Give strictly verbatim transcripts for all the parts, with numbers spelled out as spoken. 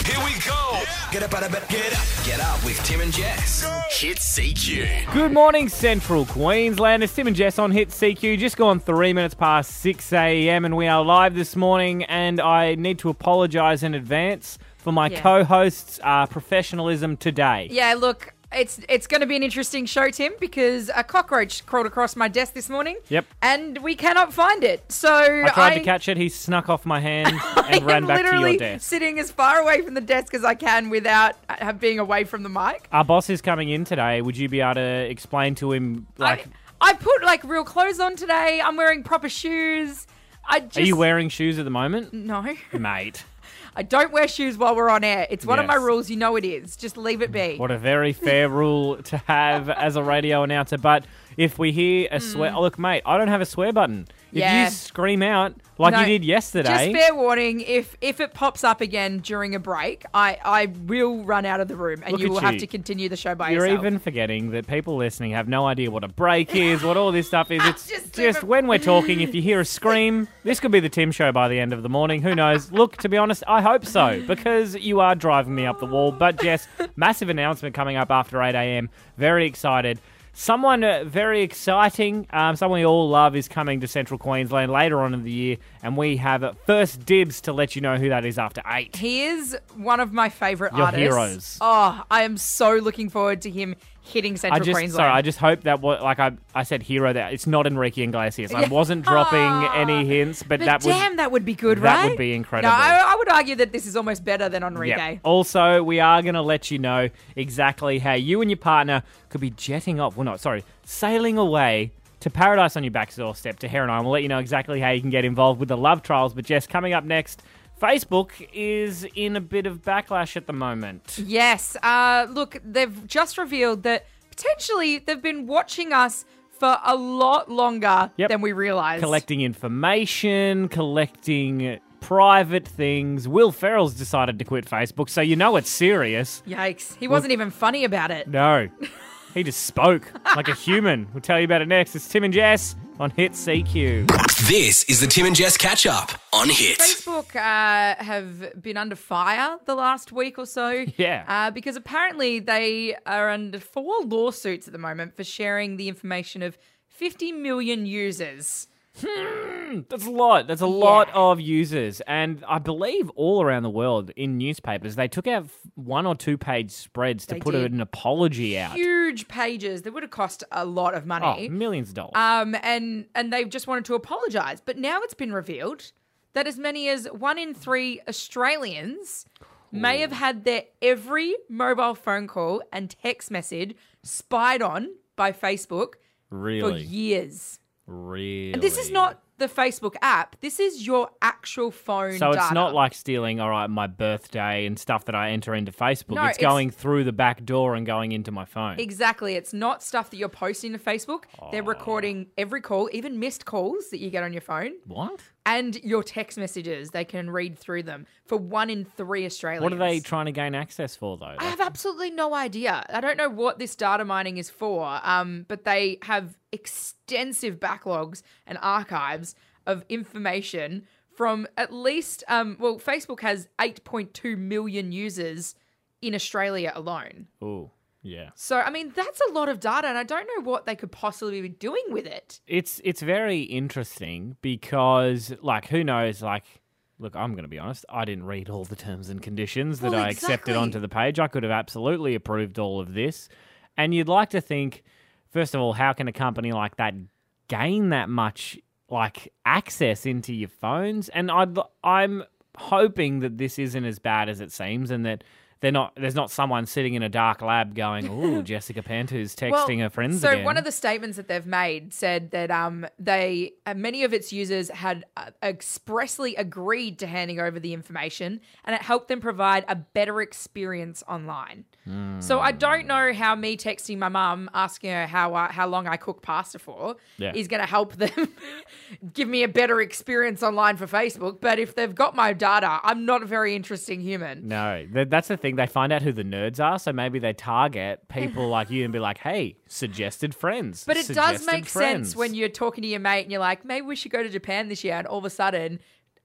Here we go. Get up out of bed. Get up. Get up with Tim and Jess. Hit C Q. Good morning, Central Queensland. It's Tim and Jess on Hit C Q. Just gone three minutes past six a.m. and we are live this morning, and I need to apologise in advance for my Yeah. co-host's uh, professionalism today. Yeah, look, it's it's going to be an interesting show, Tim, because a cockroach crawled across my desk this morning. Yep. And we cannot find it. So I tried to catch it. He snuck off my hand and ran back to literally your desk. sitting as far away from the desk as I can without uh, being away from the mic. Our boss is coming in today. Would you be able to explain to him, like, I, I put like real clothes on today. I'm wearing proper shoes. I just are you wearing shoes at the moment? No. Mate. I don't wear shoes while we're on air. It's one of my Yes. rules. You know it is. Just leave it be. What a very fair rule to have as a radio announcer. But if we hear a swear... Oh, look, mate, I don't have a swear button. If Yeah. you scream out like No, you did yesterday... Just fair warning, if if it pops up again during a break, I, I will run out of the room and Look you at will have you. to continue the show by You're yourself. even forgetting that people listening have no idea what a break is, what all this stuff is. It's Just just, even- when we're talking, if you hear a scream, this could be the Tim Show by the end of the morning. Who knows? Look, to be honest, I hope so, because you are driving me up the wall. But, Jess, massive announcement coming up after eight a.m. Very excited. Someone uh, very exciting, um, someone we all love, is coming to Central Queensland later on in the year, and we have uh, first dibs to let you know who that is after eight. He is one of my favourite Your artists. heroes. Oh, I am so looking forward to him hitting I Central just Queensland. sorry. I just hope that what like I I said hero that it's not Enrique Iglesias. I wasn't dropping Ah. any hints, but, but that would damn, that would be good, that right? would be incredible. No, I, I would argue that this is almost better than Enrique. yeah. Also, we are going to let you know exactly how you and your partner could be jetting off. Well, not sorry, sailing away to paradise on your back doorstep to Heron Island. We'll let you know exactly how you can get involved with the love trials. But Jess, coming up next, Facebook is in a bit of backlash at the moment. Yes. Uh, look, they've just revealed that potentially they've been watching us for a lot longer Yep. than we realised. Collecting information, collecting private things. Will Ferrell's decided to quit Facebook, so you know it's serious. Yikes. He wasn't even funny about it. No. He just spoke like a human. We'll tell you about it next. It's Tim and Jess on Hit C Q. This is the Tim and Jess catch up on Hit. Facebook uh, have been under fire the last week or so. Yeah. Uh, because apparently they are under four lawsuits at the moment for sharing the information of fifty million users. That's a lot. That's a lot of users. And I believe all around the world in newspapers, they took out one or two page spreads to They put did. an apology out. Huge pages that would have cost a lot of Oh, money. millions of dollars. Um, and, and they just wanted to apologise. But now it's been revealed that as many as one in three Australians may have had their every mobile phone call and text message spied on by Facebook for really? years. Really? And this is not the Facebook app. This is your actual phone So data. it's not like stealing, all right, my birthday and stuff that I enter into Facebook. No, it's, it's- going through the back door and going into my phone. Exactly. It's not stuff that you're posting to Facebook. They're recording every call, even missed calls that you get on your phone, What? and your text messages. They can read through them for one in three Australians. What are they trying to gain access for, though? I have absolutely no idea. I don't know what this data mining is for, um, but they have extensive backlogs and archives of information from at least, um, well, Facebook has eight point two million users in Australia alone. Ooh, yeah. So, I mean, that's a lot of data, and I don't know what they could possibly be doing with it. It's it's very interesting because, like, who knows, like, look, I'm going to be honest, I didn't read all the terms and conditions that Well, I accepted exactly. onto the page. I could have absolutely approved all of this. And you'd like to think, first of all, how can a company like that gain that much, like, access into your phones? And I'd, I'm hoping that this isn't as bad as it seems, and that they're not. There's not someone sitting in a dark lab going, "Ooh, Jessica Pantu's texting her friends so again." one of the statements that they've made said that um they uh, many of its users had uh, expressly agreed to handing over the information, and it helped them provide a better experience online. So I don't know how me texting my mum asking her how uh, how long I cook pasta for Yeah. is going to help them give me a better experience online for Facebook. But if they've got my data, I'm not a very interesting human. No, th- that's the thing. They find out who the nerds are, so maybe they target people like you and be like, hey, suggested friends. But it does suggested make friends. sense when you're talking to your mate and you're like, maybe we should go to Japan this year, and all of a sudden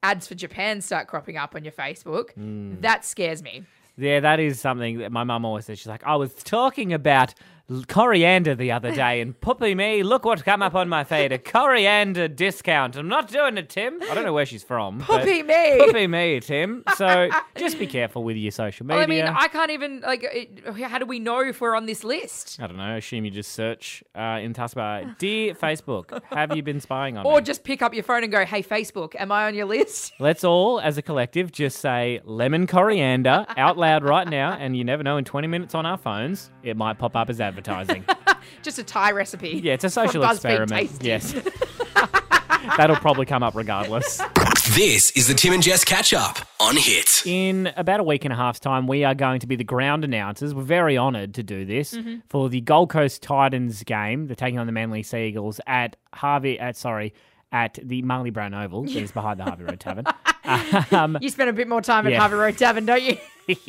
ads for Japan start cropping up on your Facebook, Hmm. that scares me. Yeah, that is something that my mum always says. She's like, I was talking about l- coriander the other day, and puppy me, look what come up on my feed, a coriander discount. I'm not doing it, Tim. I don't know where she's from. but- Puppy me. Puppy me, Tim. So just be careful with your social media. Well, I mean, I can't even, like, it, how do we know if we're on this list? I don't know. Assume you just search uh, in taskbar, Dear Facebook, have you been spying on Or me? just pick up your phone and go, hey, Facebook, am I on your list? Let's all, as a collective, just say lemon coriander out loud right now, and you never know, in twenty minutes on our phones, it might pop up as advertising. Just a Thai recipe. Yeah, it's a from social BuzzFeed experiment. Tasty. Yes. That'll probably come up regardless. This is the Tim and Jess catch up on Hit. In about a week and a half's time, we are going to be the ground announcers. We're very honoured to do this Mm-hmm. for the Gold Coast Titans game. They're taking on the Manly Seagulls at Harvey, at sorry, at the Marley Brown Oval, that is behind the Harvey Road Tavern. Um, You spend a bit more time at Yeah. Harvey Road Tavern, don't you?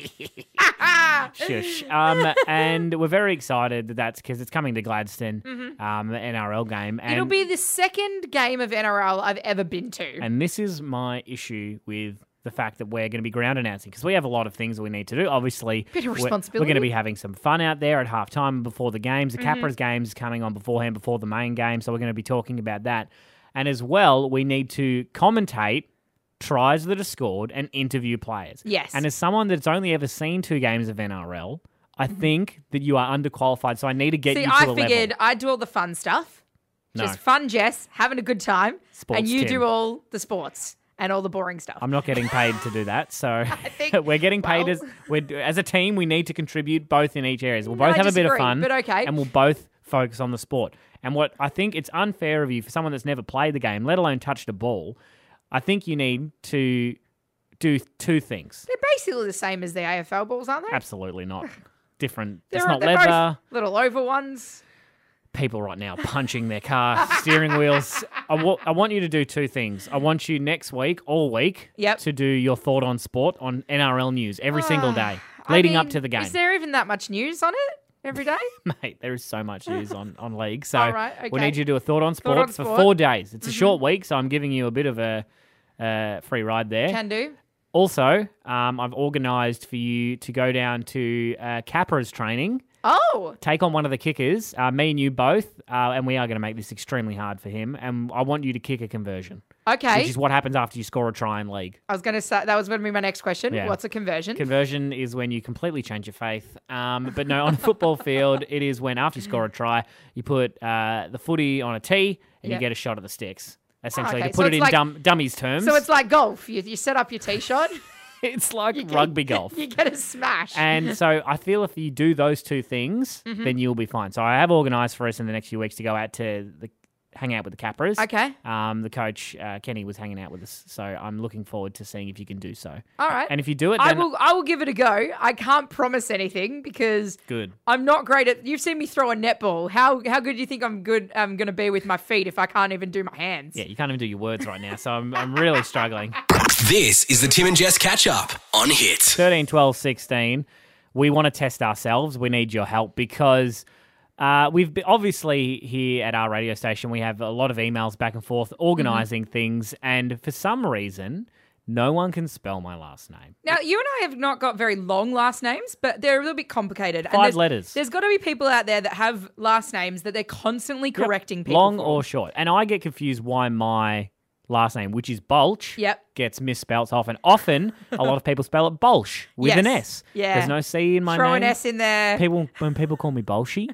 Shush. Um, and we're very excited that that's because it's coming to Gladstone, um, the N R L game. And, Mm-hmm. It'll be the second game of N R L I've ever been to. and this is my issue with the fact that we're going to be ground announcing because we have a lot of things that we need to do. Obviously, Bit of we're- We're, responsibility. going to be having some fun out there at halftime before the games. The Mm-hmm. Capras games coming on beforehand, before the main game, so we're going to be talking about that. And as well, we need to commentate tries that are scored and interview players. Yes. And as someone that's only ever seen two games of N R L, I think that you are underqualified. So I need to get See, you to I a figured level. I'd do all the fun stuff. No. Just fun, Jess, having a good time. Sports and you Tim. do all the sports and all the boring stuff. I'm not getting paid to do that, so think- we're getting paid well- as we're, as a team. We need to contribute both in each area. We'll No, both I have a bit of disagree, fun, but okay. and we'll both focus on the sport. And what I think it's unfair of you for someone that's never played the game, let alone touched a ball. I think you need to do two things. They're basically the same as the A F L balls, aren't they? Absolutely not different. They're, it's not they're leather. both little oval ones. People right now punching their car steering wheels. I wa- I want you to do two things. I want you next week, all week, Yep. to do your thought on sport on N R L news every single day, I leading up mean, to the game. Is there even that much news on it every day? Mate, there is so much news on, on league. So All right, we okay. need you to do a thought on sport on for sport. Mm-hmm. four days. It's a short week, so I'm giving you a bit of a uh, free ride there. Can do. Also, um, I've organised for you to go down to uh, Capra's training, Oh, take on one of the kickers, uh, me and you both, uh, and we are going to make this extremely hard for him. And I want you to kick a conversion, okay. which is what happens after you score a try in league. I was going to say, that was going to be my next question. Yeah. What's a conversion? Conversion is when you completely change your faith. Um, but no, on a football field, it is when after you score a try, you put uh, the footy on a tee and Yeah. you get a shot at the sticks. Essentially, okay. to So put it's it in like- dumb, dummies terms, So it's like golf. You, you set up your tee shot. it's like you get- rugby golf. You get a smash. And so I feel if you do those two things, Mm-hmm. then you'll be fine. So I have organised for us in the next few weeks to go out to the hang out with the Capras. Okay. Um, the coach uh, Kenny was hanging out with us, so I'm looking forward to seeing if you can do so. All right. And if you do it, I then will. I will give it a go. I can't promise anything because good. I'm not great at. You've seen me throw a netball. How how good do you think I'm good? I'm going to be with my feet if I can't even do my hands. Yeah, you can't even do your words right now, so I'm I'm really struggling. This is the Tim and Jess catch up on Hit. thirteen, twelve, sixteen, we want to test ourselves. We need your help because uh, we've been, obviously here at our radio station, we have a lot of emails back and forth organising things. And for some reason, no one can spell my last name. Now, you and I have not got very long last names, but they're a little bit complicated. Five there's, letters. There's got to be people out there that have last names that they're constantly correcting people Long for. or short. And I get confused why my last name, which is Bulch, Yep. gets misspelt often. Often, a lot of people spell it Bolsh with Yes. an S. Yeah. There's no C in my Throw name. an S in there. People, when people call me Bolshy,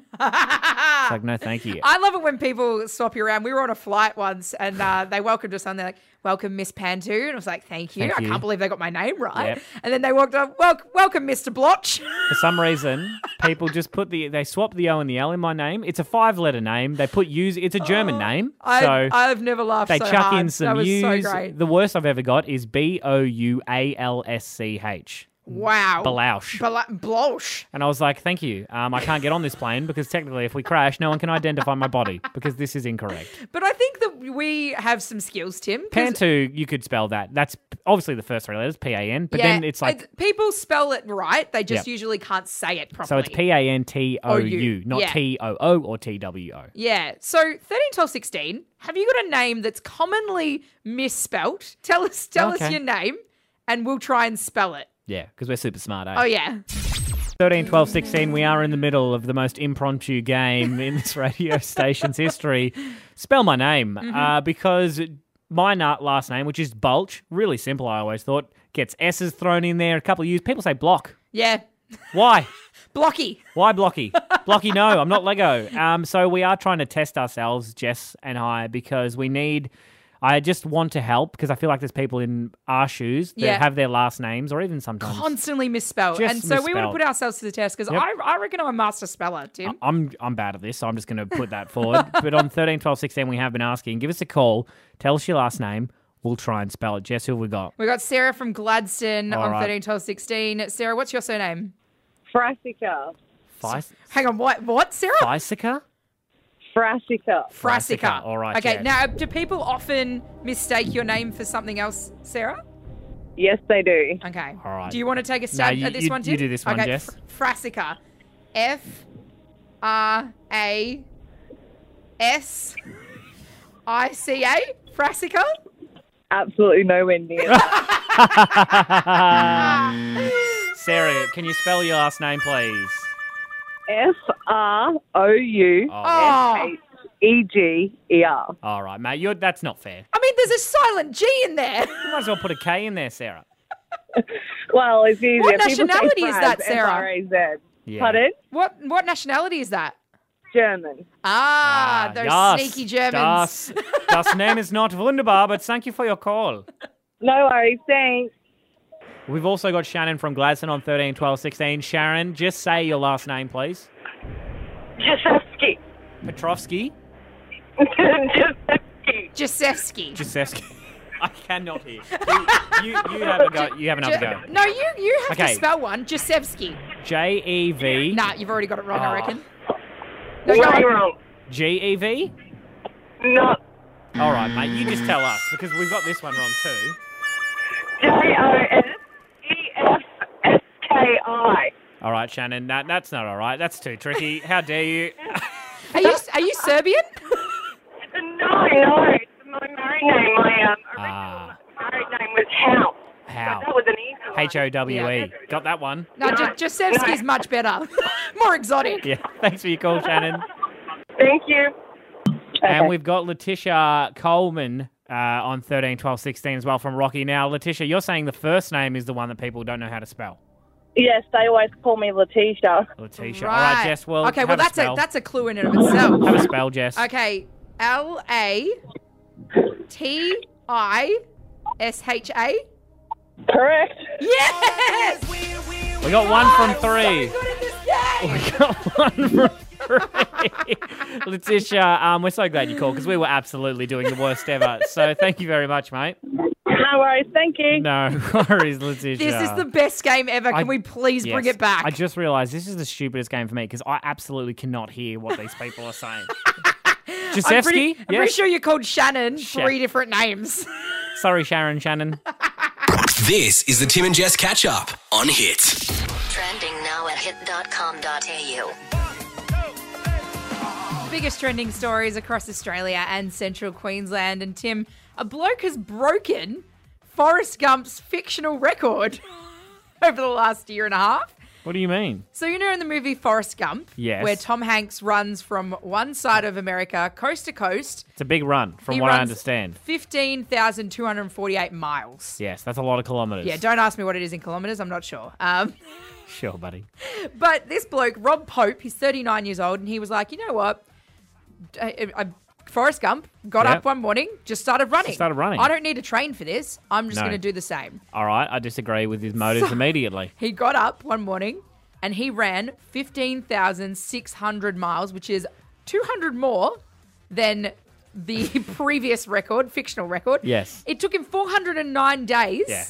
it's like, no, thank you. I love it when people swap you around. We were on a flight once and uh, they welcomed us on. They're like, welcome, Miss Pantu. And I was like, thank you. Thank I you. can't believe they got my name right. Yep. And then they walked up, well, welcome, Mister Blotch. For some reason, people just put the they swap the O and the L in my name. It's a five-letter name. They put U's. It's a German name, I, so I've never laughed they so chuck hard. in some That was U's. so great. The worst I've ever got is B O U A L S C H. Wow. Belausch. Bla- Blosh. And I was like, thank you. Um, I can't get on this plane because technically if we crash, no one can identify my body because this is incorrect. But I think that we have some skills, Tim. 'cause- Pantu, you could spell that. That's obviously the first three letters, P A N. But yeah, then it's like, people spell it right. They just Yep. usually can't say it properly. so it's P A N T O U, not Yeah. T O O or T W O. Yeah. So thirteen, twelve, sixteen. Have you got a name that's commonly misspelt? Tell us, tell us Okay. your name, and we'll try and spell it. Yeah, because we're super smart, eh? Oh yeah. thirteen, twelve, sixteen, we are in the middle of the most impromptu game in this radio station's history. Spell my name, Mm-hmm. uh, because my na- last name, which is Bulch, really simple, I always thought, gets S's thrown in there, a couple of U's. People say block. Yeah. Why? Blocky. Why Blocky? Blocky, no, I'm not Lego. Um, so we are trying to test ourselves, Jess and I, because we need... I just want to help because I feel like there's people in our shoes that Yeah. have their last names or even sometimes... Constantly misspelled. Just and so we want to misspelled. put ourselves to the test because Yep. I, I reckon I'm a master speller, Tim. I'm I'm bad at this, so I'm just going to put that forward. But on thirteen, twelve, sixteen, we have been asking, give us a call, tell us your last name, we'll try and spell it. Jess, who have we got? We got Sarah from Gladstone All on right. thirteen, twelve, sixteen. Sarah, what's your surname? Frasica. Fis- Hang on, what? What, Sarah? Fisica? Frasica. Frasica. All right, Okay, Jess. now, do people often mistake your name for something else, Sarah? Yes, they do. Okay. All right. Do you want to take a stab you- at this you- one, Tim? you do this one, okay. Jess. Fr- Frasica. F R A S I C A? Frasica? Absolutely nowhere near. Sarah, can you spell your last name, please? F R O U Oh. S H E G E R. All right, mate. You're, that's not fair. I mean, there's a silent G in there. You might as well put a K in there, Sarah. Well, it's easier. What People say nationality is Fraz, that, Sarah? F R A Z. Yeah. Pardon? What what nationality is that? German. Ah, those yes, sneaky Germans. Das, das name is not wunderbar, but thank you for your call. No worries. Thanks. We've also got Shannon from Gladstone on thirteen, twelve, sixteen. Sharon, just say your last name, please. Jasewski. Petrovsky? Jasewski. Jasewski. Jasewski. I cannot hear. You, you, you have a go. You have another go. No, you you have Okay. to spell one. Jasewski. J E V. Nah, you've already got it wrong, Oh. I reckon. No, No, go on. you're wrong. G E V? No. All right, mate. You just tell us because we've got this one wrong too. J O S E F S K I. All right, Shannon. That, that's not all right. That's too tricky. How dare you? Are you are you Serbian? No, no. It's my married name. My um, original Ah. married name was Howe. How? That was an easy one. H O W E. Got that one? No, No. J- Jasewski's much better. More exotic. Yeah. Thanks for your call, Shannon. Thank you. And we've got Letitia Coleman uh, on thirteen, twelve, sixteen as well from Rocky. Now, Letitia, you're saying the first name is the one that people don't know how to spell. Yes, they always call me Letitia. Letitia. All right, Jess. Well, okay, well have that's a a, spell. that's a clue in and of itself. Have a spell, Jess. Okay, L A T I S H A. Correct. Yes. We got one from three. So good at this game. We got one from three. Letitia, um, we're so glad you called because we were absolutely doing the worst ever. So thank you very much, mate. No worries. Thank you. No worries, Letitia. This is the best game ever. Can I- we please bring Yes. it back? I just realised this is the stupidest game for me because I absolutely cannot hear what these people are saying. I'm Jasewski? pretty, I'm pretty Yes. sure you're called Shannon. Shan- Three different names. Sorry, Sharon, Shannon. This is the Tim and Jess catch up on Hit. Trending now at hit dot com dot a u. Biggest trending stories across Australia and central Queensland. And Tim, a bloke has broken Forrest Gump's fictional record over the last year and a half. What do you mean? So you know in the movie Forrest Gump, Yes. where Tom Hanks runs from one side of America coast to coast. It's a big run, from He what I runs understand. fifteen thousand two hundred forty-eight miles. Yes, that's a lot of kilometres. Yeah, don't ask me what it is in kilometres. I'm not sure. Um, Sure, buddy. but this bloke, Rob Pope, he's thirty-nine years old, and he was like, you know what? I, I, Forrest Gump got Yep. up one morning, just started running. Just started running. I don't need to train for this. I'm just No. going to do the same. All right, I disagree with his motives immediately. He got up one morning and he ran fifteen thousand six hundred miles, which is two hundred more than the previous record, fictional record. Yes. It took him four hundred nine days Yeah.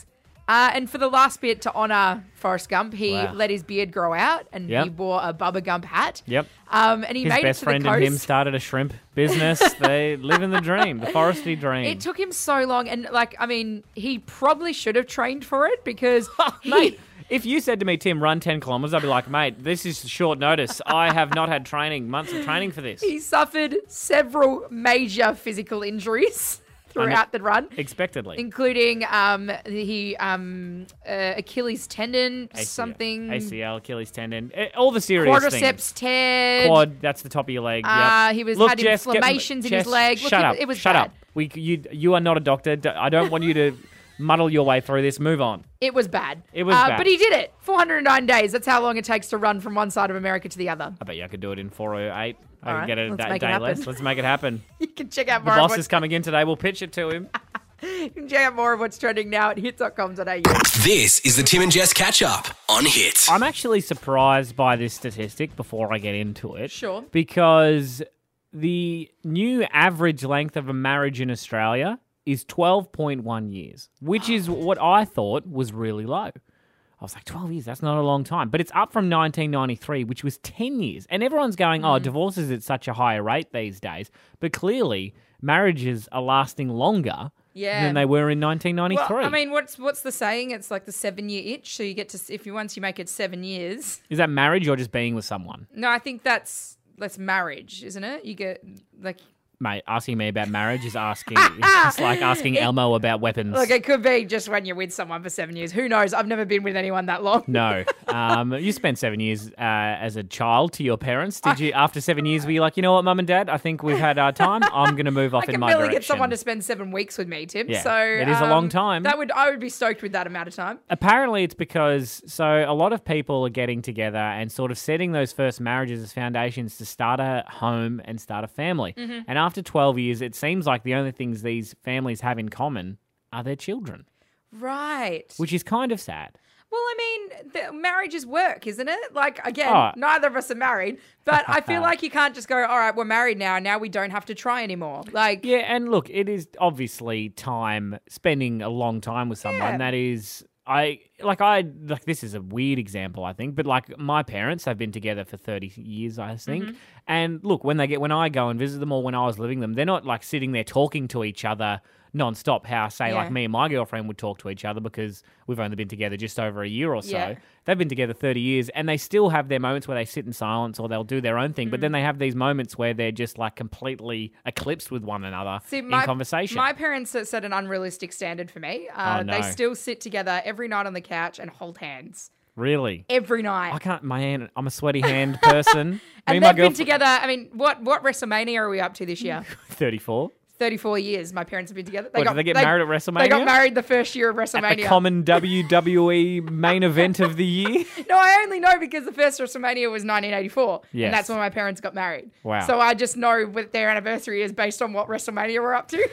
Uh, and for the last bit, to honour Forrest Gump, he Wow. let his beard grow out and Yep. he wore a Bubba Gump hat. Yep. Um, and he His made best it to friend the coast. and him started a shrimp business. They live in the dream, the foresty dream. It took him so long, and like, I mean, he probably should have trained for it because, he- Mate, if you said to me, Tim, run ten kilometres, I'd be like, mate, this is short notice. I have not had training, months of training for this. he suffered several major physical injuries throughout the run, Expectedly. including um, he um, uh, Achilles tendon, A C L, something, A C L, Achilles tendon, eh, all the serious quadriceps things. tear. Quad, that's the top of your leg. Uh, yep. he was Look, had Jess, get- inflammations in Jess, his leg. Look, Shut it, up. it was Shut bad. up. We, you, you are not a doctor. D- I don't want you to muddle your way through this. Move on. It was bad. It was uh, bad. But he did it. four hundred nine days. That's how long it takes to run from one side of America to the other. I bet you I could do it in four oh eight. I All could right, get it a let's day, make it day happen. less. Let's make it happen. You can check out The more of boss what's, is coming in today. We'll pitch it to him. you can check out more of what's trending now at hit dot com dot a u. This is the Tim and Jess catch up on Hit. I'm actually surprised by this statistic before I get into it. Sure. Because the new average length of a marriage in Australia is twelve point one years, which is what I thought was really low. I was like, twelve years, that's not a long time. But it's up from nineteen ninety-three, which was ten years. And everyone's going, oh, divorces at such a higher rate these days. But clearly, marriages are lasting longer Yeah. than they were in nineteen ninety-three. Well, I mean, what's what's the saying? It's like the seven year itch. So you get to if you once you make it seven years. Is that marriage or just being with someone? No, I think that's that's marriage, isn't it? You get like Mate, asking me about marriage is asking, it's like asking Elmo about weapons. look, it could be just when you're with someone for seven years. Who knows? I've never been with anyone that long. No. Um, you spent seven years uh, as a child to your parents. Did you, after seven years, were you like, you know what, Mum and Dad, I think we've had our time. I'm going to move off I in can my barely direction. get someone to spend seven weeks with me, Tim. Yeah, so it is a um, long time. That would I would be stoked with that amount of time. Apparently, it's because, so a lot of people are getting together and sort of setting those first marriages as foundations to start a home and start a family. Mm-hmm. And after twelve years, it seems like the only things these families have in common are their children, Right. which is kind of sad. Well, I mean, the, marriage is work, isn't it? Like, again, Oh. neither of us are married, but I feel like you can't just go, all right, we're married now, now we don't have to try anymore. Like, Yeah, and look, it is obviously time spending a long time with someone. Yeah. That is, I like I like this is a weird example, I think, but like my parents have been together for thirty years, I think. Mm-hmm. And look, when they get when I go and visit them or when I was living them, they're not like sitting there talking to each other non-stop how say Yeah. like me and my girlfriend would talk to each other because we've only been together just over a year or so. Yeah. They've been together thirty years and they still have their moments where they sit in silence or they'll do their own thing, but Mm. then they have these moments where they're just like completely eclipsed with one another see, in my, conversation. my parents set set an unrealistic standard for me. Uh, Oh, no. They still sit together every night on the couch and hold hands. Really? Every night. I can't, my hand, I'm a sweaty hand person. Me and and my they've been girlfriend, together, I mean, what, what WrestleMania are we up to this year? thirty-four. thirty-four years my parents have been together. What, did they get married at WrestleMania? They got married the first year of At WrestleMania. the common W W E main event of the year? No, I only know because the first WrestleMania was nineteen eighty-four. Yes. And that's when my parents got married. Wow. So I just know what their anniversary is based on what WrestleMania we're up to.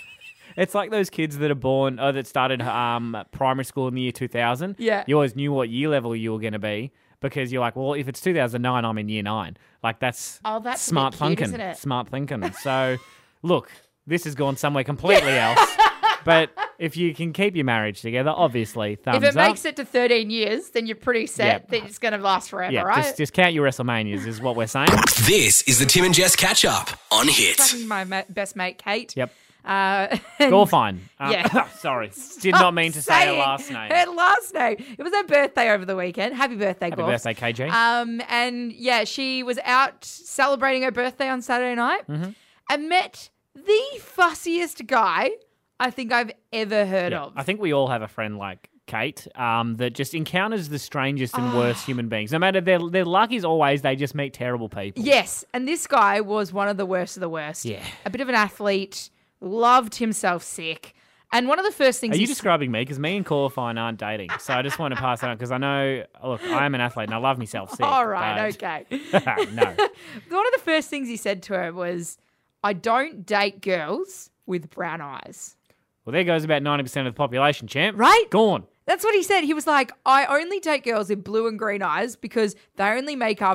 It's like those kids that are born, or that started um, primary school in the year two thousand. Yeah. You always knew what year level you were going to be because you're like, well, if it's two thousand nine, I'm in year nine. Like, that's, Oh, that's a smart bit cute, thinking. isn't it? Smart thinking. So, look, this has gone somewhere completely else. But if you can keep your marriage together, obviously, thumbs If it up. makes it to thirteen years, then you're pretty set Yeah. that it's going to last forever, yeah, right? just, just count your WrestleManias is what we're saying. This is the Tim and Jess catch up on Hit. My ma- best mate, Kate. Yep. Uh, Gorfine. Uh, Yeah. sorry. Did not mean to say her saying last name. Her last name. It was her birthday over the weekend. Happy birthday, Happy Gorf. birthday, K J. Um, and yeah, she was out celebrating her birthday on Saturday night Mm-hmm. and met the fussiest guy I think I've ever heard Yeah. of. I think we all have a friend like Kate um, that just encounters the strangest and Ah. worst human beings. No matter their their luck is always they just meet terrible people. Yes, and this guy was one of the worst of the worst. Yeah. A bit of an athlete, loved himself sick. And one of the first things Are he you s- describing me? Because me and Corfine aren't dating. So I just want to pass that on because I know, look, I am an athlete and I love myself sick. All right, but- okay. no. One of the first things he said to her was, I don't date girls with brown eyes. Well, there goes about ninety percent of the population, champ. Right? Gone. That's what he said. He was like, I only date girls with blue and green eyes because they only make up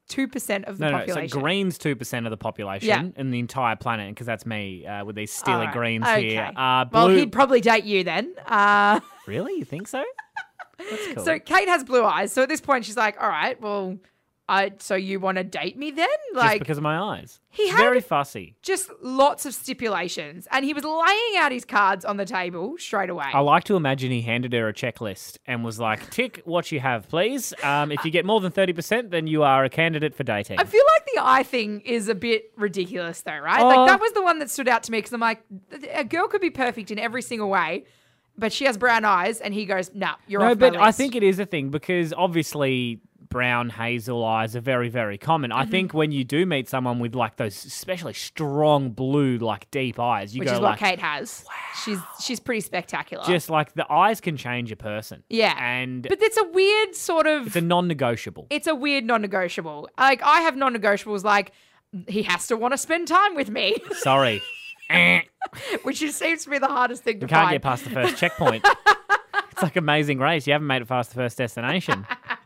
two percent of the No, no, population. so green's two percent of the population Yeah. in the entire planet, because that's me uh, with these steely All right. greens Okay. here. Uh, Well, blue... he'd probably date you then. Uh, Really? You think so? That's cool. so Kate has blue eyes. So at this point, she's like, all right, well, I, so you want to date me then? Just Like, because of my eyes. He It's had- very fussy. just lots of stipulations. And he was laying out his cards on the table straight away. I like to imagine he handed her a checklist and was like, tick what you have, please. Um, if you get more than thirty percent, then you are a candidate for dating. I feel like the eye thing is a bit ridiculous, though, right? Oh. Like, that was the one that stood out to me because I'm like, a girl could be perfect in every single way, but she has brown eyes, and he goes, nah, you're no, off my but I list. think it is a thing because obviously brown hazel eyes are very, very common. Mm-hmm. I think when you do meet someone with like those especially strong blue, like deep eyes, you Which go is what like, Kate has. She's she's pretty spectacular. just like the eyes can change a person. yeah. And But it's a weird sort of... it's a non-negotiable. it's a weird non-negotiable. Like, I have non-negotiables like, he has to want to spend time with me, Sorry. Eh. which just seems to be the hardest thing to You can't find. get past the first checkpoint. It's like Amazing Race. You haven't made it past the first destination.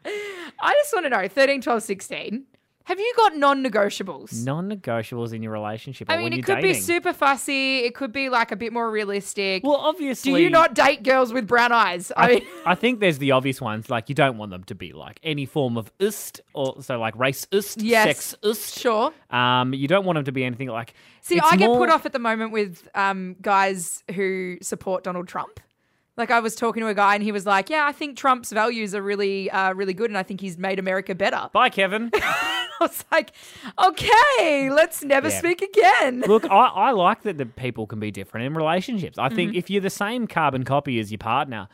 I just want to know, thirteen, twelve, sixteen, have you got non-negotiables? Non-negotiables in your relationship. I or mean, when it you're could be dating. super fussy. It could be like a bit more realistic. Well, obviously. Do you not date girls with brown eyes? I, I, mean, I think there's the obvious ones. Like, you don't want them to be like any form of ust, or so like race ust, Yes. sex ust. sure. Um, you don't want them to be anything like. See, it's I get more- put off at the moment with um, guys who support Donald Trump. Like, I was talking to a guy and he was like, yeah, I think Trump's values are really, uh, really good and I think he's made America better. Bye, Kevin. I was like, okay, let's never Yeah. speak again. Look, I, I like that the people can be different in relationships. I Mm-hmm. think if you're the same carbon copy as your partner,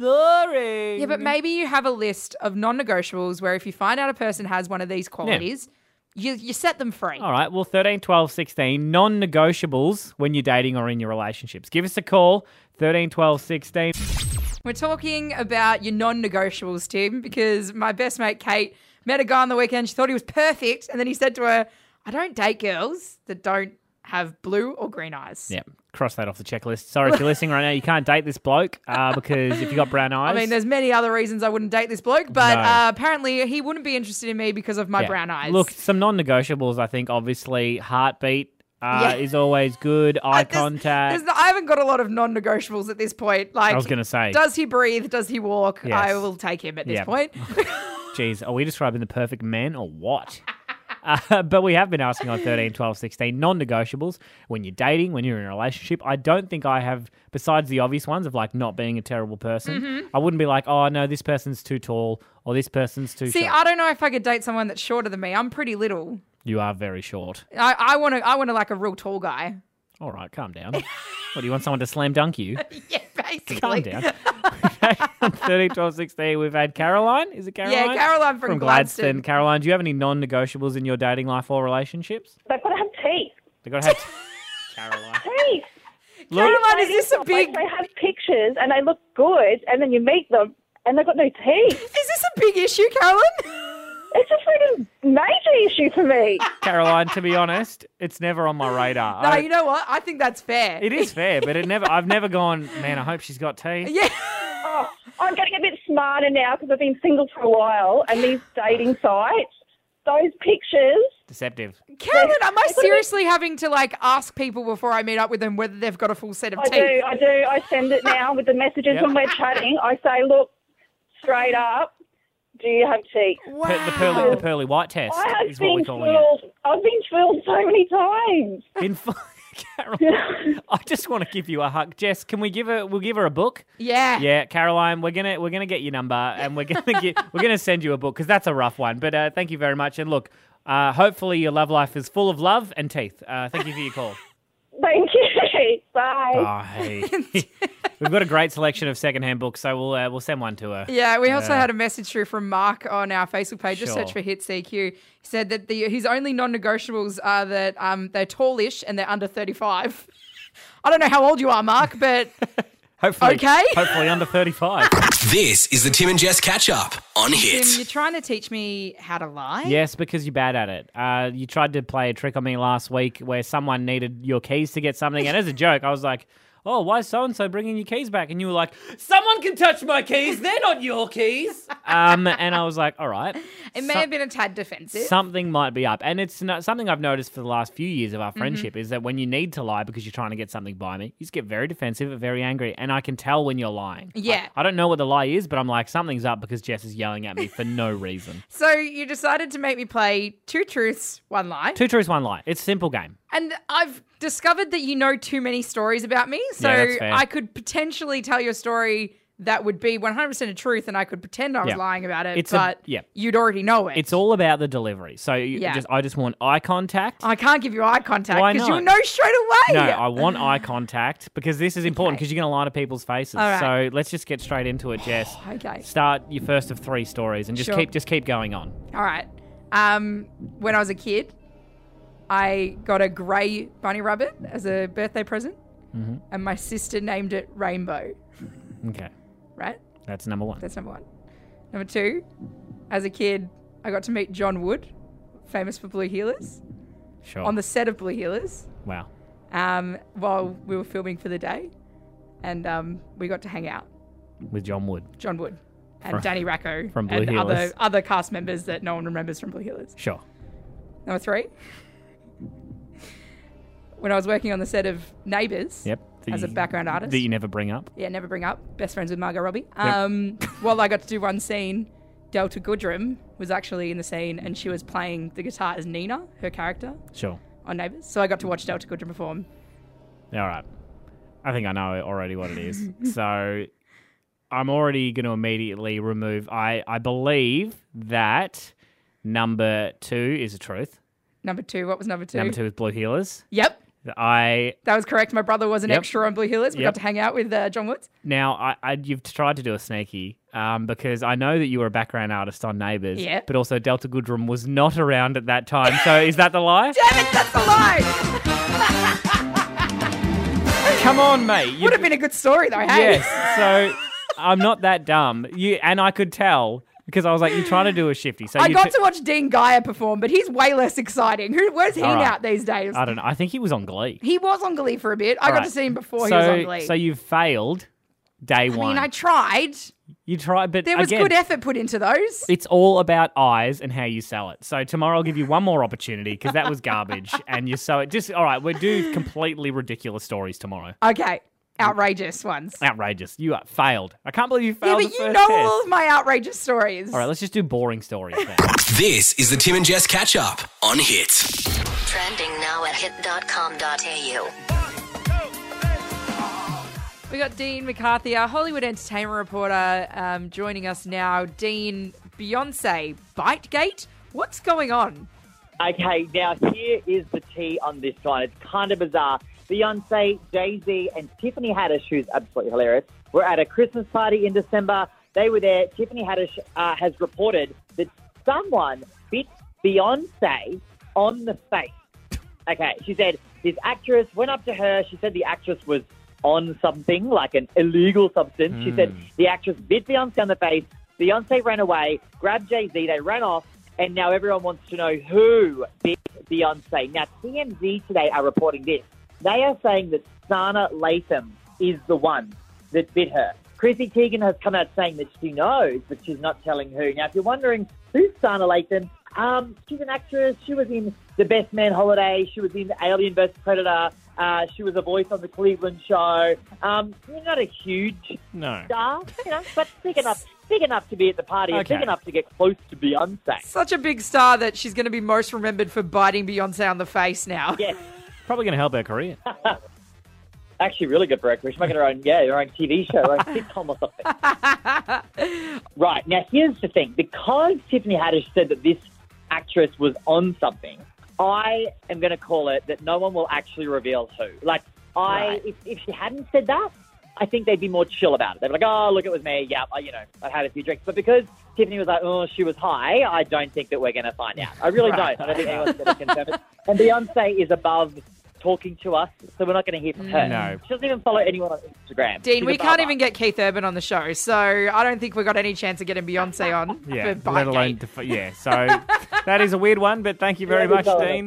boring. Yeah, but maybe you have a list of non-negotiables where if you find out a person has one of these qualities, you, you set them free. All right, well, thirteen, twelve, sixteen, non-negotiables when you're dating or in your relationships. Give us a call, thirteen, twelve, sixteen. We're talking about your non-negotiables, Tim, because my best mate, Kate, met a guy on the weekend. She thought he was perfect. And then he said to her, I don't date girls that don't have blue or green eyes. Yeah, cross that off the checklist. Sorry if you're listening right now, you can't date this bloke uh, because if you got brown eyes. I mean, there's many other reasons I wouldn't date this bloke, but No. uh, apparently he wouldn't be interested in me because of my Yeah. brown eyes. Look, some non-negotiables, I think, obviously, heartbeat uh, Yeah. is always good, eye There's- contact. there's no- I haven't got a lot of non-negotiables at this point. Like, I was going to say, does he breathe? Does he walk? Yes. I will take him at this Yeah. point. geez, are we describing the perfect man or what? Uh, but we have been asking on thirteen, twelve, sixteen, non-negotiables when you're dating, when you're in a relationship. I don't think I have, besides the obvious ones of like not being a terrible person, Mm-hmm. I wouldn't be like, oh, no, this person's too tall or this person's too See, short. I don't know if I could date someone that's shorter than me. I'm pretty little. You are very short. I, I want to. I want to like a real tall guy. All right, calm down. What, do you want someone to slam dunk you? Yeah, basically. Calm down. Okay, on thirteen, twelve, sixteen, we've had Caroline. Is it Caroline? Yeah, Caroline from, Gladstone. Caroline, do you have any non-negotiables in your dating life or relationships? They've got to have teeth. They've got to have... Caroline. Teeth. Look, Caroline, is this a Like, big? they have pictures and they look good, and then you meet them and they've got no teeth. Is this a big issue, Caroline? It's a freaking major issue for me. Caroline, to be honest, it's never on my radar. No, I- you know what? I think that's fair. it is fair, but it never. I've never gone, man, I hope she's got teeth. Yeah. Oh, I'm getting a bit smarter now because I've been single for a while, and these dating sites, those pictures. Deceptive. Caroline, am I seriously having to like ask people before I meet up with them whether they've got a full set of I teeth? do, I do. I send it now with the messages Yep. when we're chatting. I say, look, straight up, do you have teeth? Wow. Pe- the pearly, the pearly white test I have is what we're been calling it. fooled. I've been fooled so many times. In fu- Caroline, I just want to give you a hug, Jess. Can we give her? We'll give her a book. Yeah. Yeah, Caroline, we're gonna we're gonna get your number and we're gonna get we're gonna send you a book because that's a rough one. But uh, thank you very much, and look, uh, hopefully your love life is full of love and teeth. Uh, thank you for your call. Thank you. Bye. Oh, hey. We've got a great selection of secondhand books, so we'll uh, we'll send one to her. Yeah, we also Yeah. had a message through from Mark on our Facebook page. Just Sure. search for Hit C Q. He said that the his only non-negotiables are that um, they're tallish and they're under thirty-five. I don't know how old you are, Mark, but Hopefully, Okay. hopefully under thirty-five. This is the Tim and Jess catch up on Tim, Hit. you're trying to teach me how to lie? Yes, because you're bad at it. Uh, you tried to play a trick on me last week where someone needed your keys to get something, and as a joke, I was like, oh, why is so-and-so bringing your keys back? And you were like, someone can touch my keys. They're not your keys. um, and I was like, all right. It may so- have been a tad defensive. Something might be up. And it's not, something I've noticed for the last few years of our Mm-hmm. friendship is that when you need to lie because you're trying to get something by me, you just get very defensive, very angry. And I can tell when you're lying. Yeah. I, I don't know what the lie is, but I'm like, something's up because Jess is yelling at me for no reason. So you decided to make me play two truths, one lie. Two truths, one lie. It's a simple game. And I've discovered that you know too many stories about me. So Yeah, that's fair. I could potentially tell you a story that would be one hundred percent a truth and I could pretend I was Yeah. lying about it, It's a- but yeah. you'd already know it. It's all about the delivery. So you Yeah. just, I just want eye contact. I can't give you eye contact Why because not? you'll know straight away. No, I want eye contact because this is important because you're going to lie to people's faces. All right. So let's just get straight into it, Jess. Okay. Start your first of three stories and just Sure. keep just keep going on. All right. Um, when I was a kid, I got a grey bunny rabbit as a birthday present, Mm-hmm. and my sister named it Rainbow. Okay, Right? that's number one. That's number one. Number two, as a kid, I got to meet John Wood, famous for Blue Heelers, Sure. on the set of Blue Heelers wow. um, while we were filming for the day, and um, we got to hang out. With John Wood. John Wood and From- Danny Racco from Blue and Heelers. other other cast members that no one remembers from Blue Heelers. Sure. Number three, when I was working on the set of Neighbours Yep. as a That you- background artist. That you never bring up. Yeah, never bring up. Best friends with Margot Robbie. Um, well, I got to do one scene. Delta Goodrem was actually in the scene, and she was playing the guitar as Nina, her character, Sure. on Neighbours. So I got to watch Delta Goodrem perform. All right. I think I know already what it is. So I'm already going to immediately remove. I, I believe that number two is a truth. Number two, what was number two? Number two is Blue Heelers. Yep, I that was correct. My brother was an Yep. extra on Blue Heelers. We Yep. got to hang out with uh, John Woods. now I, I you've tried to do a sneaky um, because I know that you were a background artist on Neighbours. Yeah. But also Delta Goodrem was not around at that time. So is that the lie? Damn it, that's the lie! Come on, mate. You, Would have been a good story though, hey? yes. So I'm not that dumb. You and I could tell because I was like, you're trying to do a shifty. So I you got t- to watch Dean Geyer perform, but he's way less exciting. Who? Where's he All right. out these days? I don't know. I think he was on Glee. He was on Glee for a bit. I got Right. to see him before so, he was on Glee. So you've failed day I one. mean, I tried. You tried, but There was again, good effort put into those. it's all about eyes and how you sell it. So tomorrow I'll give you one more opportunity because that was garbage, and you so it just all right. We'll do completely ridiculous stories tomorrow. Okay, outrageous ones. Outrageous. You are failed. I can't believe you Yeah, failed but the you first know test. all of my outrageous stories. All right, let's just do boring stories then. This is the Tim and Jess catch up on Hits. Trending now at hit dot com dot a u. We got Dean McCarthy, our Hollywood entertainment reporter, um, joining us now. Dean, Beyonce, Bitegate? What's going on? Okay, now here is the tea on this one. It's kind of bizarre. Beyonce, Jay-Z, and Tiffany Haddish, who's absolutely hilarious, were at a Christmas party in December. They were there. Tiffany Haddish uh, has reported that someone bit Beyonce on the face. Okay, she said this actress went up to her. She said the actress was on something, like an illegal substance. She said the actress bit Beyonce on the face. Beyonce ran away, grabbed Jay-Z, they ran off, and now everyone wants to know who bit Beyonce. Now, T M Z today are reporting this. They are saying that Sana Latham is the one that bit her. Chrissy Teigen has come out saying that she knows, but she's not telling who. Now, if you're wondering who's Sana Latham, um, she's an actress. She was in The Best Man Holiday. She was in Alien versus Predator. Uh, she was a voice on the Cleveland Show. Um, not a huge No. star, you know, but big enough, big enough to be at the party, and Okay. big enough to get close to Beyonce. Such a big star that she's going to be most remembered for biting Beyonce on the face now. Yes. Probably going to help her career. Actually, really good for her career. She's making her own, yeah, her own T V show, her own sitcom or something. Right, now here's the thing. Because Tiffany Haddish said that this actress was on something, I am going to call it that no one will actually reveal who. Like, I, Right. if, if she hadn't said that, I think they'd be more chill about it. They'd be like, oh, look, it was me. Yeah, I, you know, I had a few drinks. But because Tiffany was like, oh, she was high, I don't think that we're going to find out. I really Right. don't. I don't think anyone's going to confirm it. And Beyonce is above talking to us, so we're not going to hear from her. No. She doesn't even follow anyone on Instagram. Dean, She's we a can't barber. even get Keith Urban on the show, so I don't think we've got any chance of getting Beyonce on Yeah, for let alone Bitegate. def- yeah. So that is a weird one, but thank you very Yeah, much, it's all Dean.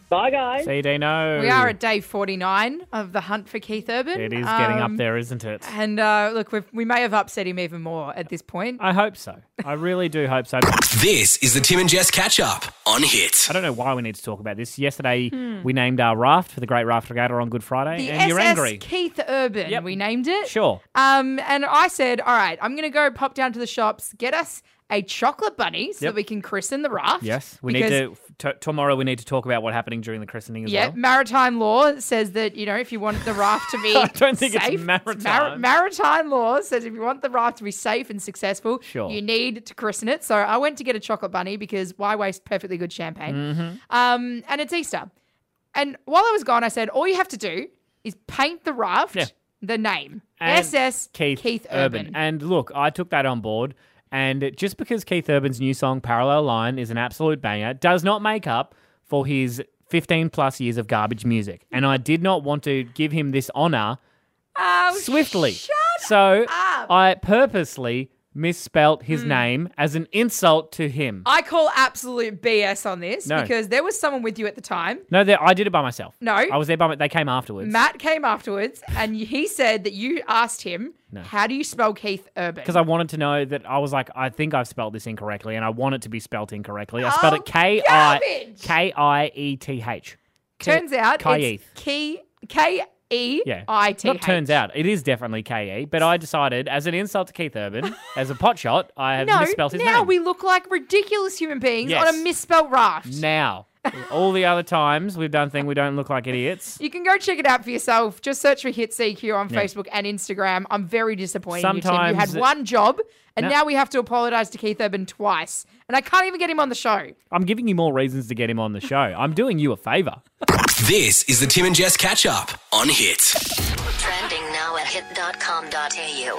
Bye, guys. See you, Dino. We are at day forty-nine of the hunt for Keith Urban. It is getting Um, up there, isn't it? And uh, look, we've, we may have upset him even more at this point. I hope so. I really do hope so. This is the Tim and Jess catch up on Hit. I don't know why we need to talk about this. Yesterday, we named our raft for the Great Raft Regatta on Good Friday, The and S you're S angry. Keith Urban, Yep. we named it. Sure. Um, and I said, all right, I'm going to go pop down to the shops, get us a chocolate bunny so Yep. that we can christen the raft. Yes, we Because- need to. T- tomorrow, we need to talk about what happening during the christening as Yeah, well. maritime law says that, you know, if you want the raft to be I don't think it's safe, maritime. maritime law says if you want the raft to be safe and successful, Sure. you need to christen it. So I went to get a chocolate bunny because why waste perfectly good champagne? Mm-hmm. Um, and it's Easter. And while I was gone, I said, all you have to do is paint the raft, Yeah. the name, And S S Keith, Keith Urban. Urban. And look, I took that on board. And just because Keith Urban's new song, Parallel Line, is an absolute banger, does not make up for his fifteen plus years of garbage music. And I did not want to give him this honour Oh, swiftly. shut so up. I purposely misspelt his Hmm. name as an insult to him. I call absolute B S on this No. because there was someone with you at the time. No, there- I did it by myself. No. I was there by my, they came afterwards. Matt came afterwards and he said that you asked him, how do you spell Keith Urban? Because I wanted to know that I was like, I think I've spelled this incorrectly, and I want it to be spelt incorrectly. I spelled Oh, it K I garbage. K I E T H. Turns out Keith. it's Key, K E Yeah. I T H. Not turns out. It is definitely K E, but I decided, as an insult to Keith Urban, as a pot shot, I have No, misspelled his now name. we look like ridiculous human beings Yes. on a misspelled raft. Now. All the other times we've done thing, we don't look like idiots. You can go check it out for yourself. Just search for Hit C Q on Yeah. Facebook and Instagram. I'm very disappointed in you, Tim. You Sometimes- had one job, and No. now we have to apologise to Keith Urban twice. And I can't even get him on the show. I'm giving you more reasons to get him on the show. I'm doing you a favour. This is the Tim and Jess catch up on Hit. Trending now at hit dot com dot a u.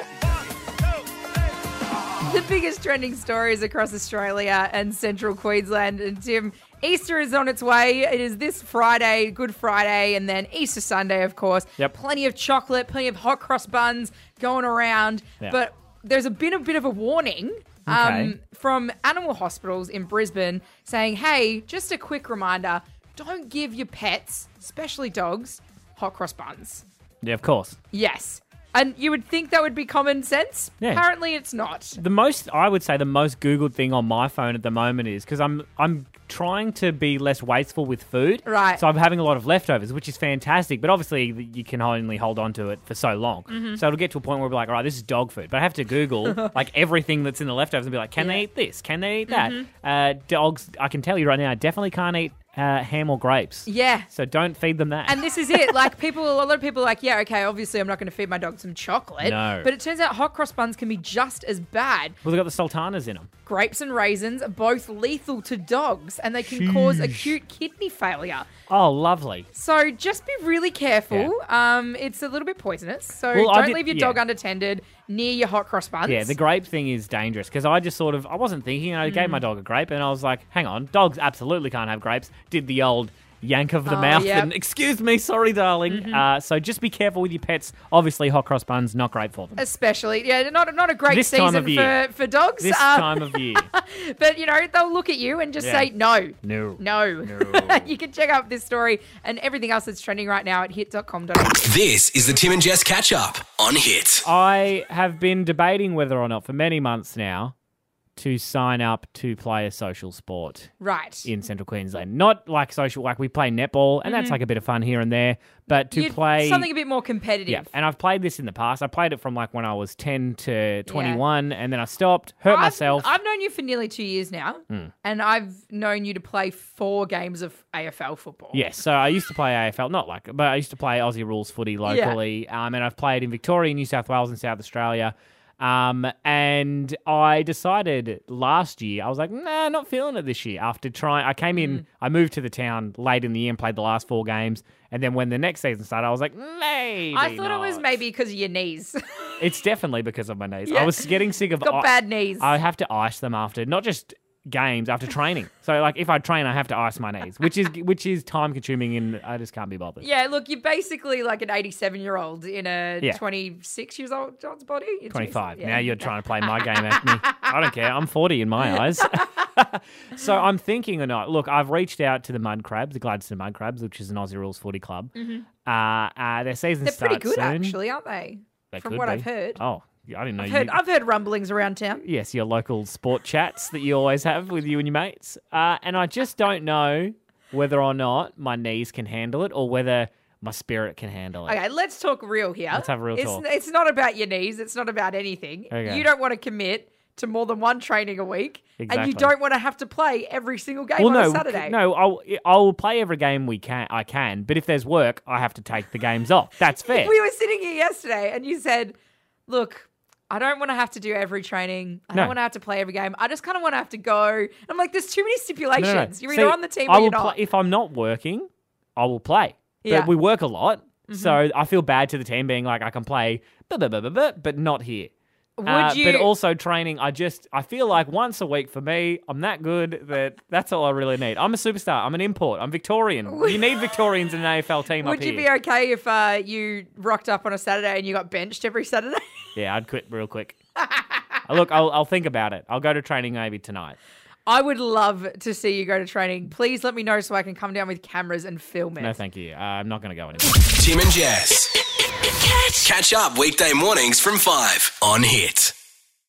The biggest trending stories across Australia and central Queensland. And Tim, Easter is on its way. It is this Friday, Good Friday, and then Easter Sunday, of course. Yep. Plenty of chocolate, plenty of hot cross buns going around. Yeah. But there's a bit, a bit of a warning um, Okay. from animal hospitals in Brisbane saying, hey, just a quick reminder, don't give your pets, especially dogs, hot cross buns. Yeah, of course. Yes. And you would think that would be common sense. Yeah. Apparently it's not. The most, I would say, the most Googled thing on my phone at the moment is because I'm I'm trying to be less wasteful with food. Right. So I'm having a lot of leftovers, which is fantastic. But obviously, you can only hold on to it for so long. Mm-hmm. So it'll get to a point where we're like, all right, this is dog food. But I have to Google like everything that's in the leftovers and be like, can they eat this? Can they eat that? Mm-hmm. Uh, dogs, I can tell you right now, definitely can't eat uh, ham or grapes. Yeah. So don't feed them that. And this is it. Like people, a lot of people are like, yeah, okay, obviously I'm not going to feed my dog some chocolate. No. But it turns out hot cross buns can be just as bad. well, they've got the sultanas in them. Grapes and raisins are both lethal to dogs and they can cause acute kidney failure. Oh, lovely. So just be really careful. Um, it's a little bit poisonous. So Well, I don't did- leave your yeah. dog unattended near your hot cross buns. Yeah, the grape thing is dangerous because I just sort of, I wasn't thinking, I Mm. gave my dog a grape and I was like, hang on, dogs absolutely can't have grapes. Did the old yank of the Oh, mouth yep. and, excuse me, sorry, darling. Mm-hmm. Uh, so just be careful with your pets. Obviously, hot cross buns, not great for them. Especially, yeah, not not a great This time season of year. for, for dogs. This Um, time of year. But, you know, they'll look at you and just Yeah. say no. No. No. No. You can check out this story and everything else that's trending right now at hit dot com dot a u. This is the Tim and Jess catch up on Hit. I have been debating whether or not for many months now to sign up to play a social sport Right. in Central Queensland. Not like social, like we play netball, and that's like a bit of fun here and there, but to You'd- play something a bit more competitive. Yeah, and I've played this in the past. I played it from like when I was ten to twenty-one, and then I stopped, hurt I've, myself. Hmm. I've known you for nearly two years now, and I've known you to play four games of A F L football. Yes, so I used to play A F L, not like, but I used to play Aussie rules footy locally, um, and I've played in Victoria, New South Wales, and South Australia. Um, and I decided last year, I was like, nah, not feeling it this year. After trying, I came in, I moved to the town late in the year and played the last four games. And then when the next season started, I was like, maybe I thought it was not. maybe because of your knees. It's definitely because of my knees. Yeah. I was getting sick of Got I- bad knees. I have to ice them after, not just games after training. So, like, if I train, I have to ice my knees, which is which is time consuming, and I just can't be bothered. Yeah, look, you're basically like an eighty-seven-year-old in a Yeah. twenty-six years old John's body. You're twenty-five. Yeah. Now you're trying to play my game at me. I don't care. I'm forty in my eyes. So I'm thinking or not. Look, I've reached out to the Mud Crabs, the Gladstone Mud Crabs, which is an Aussie Rules footy club. Mm-hmm. Uh, uh, their season They're starts pretty good, soon. actually, aren't they? They From could what be. I've heard. Oh, I didn't know I've you. heard, I've heard rumblings around town. Yes, your local sport chats that you always have with you and your mates. Uh, and I just don't know whether or not my knees can handle it or whether my spirit can handle it. Okay, let's talk real here. Let's have a real it's, talk. It's not about your knees. It's not about anything. Okay. You don't want to commit to more than one training a week, and Exactly. you don't want to have to play every single game Well, on no, a Saturday. no, I'll I'll play every game we can. I can, but if there's work, I have to take the games off. That's fair. We were sitting here yesterday, and you said, "Look, I don't want to have to do every training. I No. don't want to have to play every game. I just kind of want to have to go." I'm like, "There's too many stipulations. No, no, no. You're See, either on the team I or will you're not." Play, if I'm not working, I will play. But Yeah. Mm-hmm. we work a lot, so I feel bad to the team being like, I can play, but, but, but, but, but not here. Would Uh, you? But also training, I just, I feel like once a week for me, I'm that good that that's all I really need. I'm a superstar. I'm an import. I'm Victorian. You need Victorians in an A F L team Would up you here. be okay if uh, you rocked up on a Saturday and you got benched every Saturday? Yeah, I'd quit real quick. Uh, Look, I'll, I'll think about it. I'll go to training maybe tonight. I would love to see you go to training. Please let me know so I can come down with cameras and film it. No, thank you. Uh, I'm not going to go anymore. Tim and Jess. Catch up weekday mornings from five on Hit.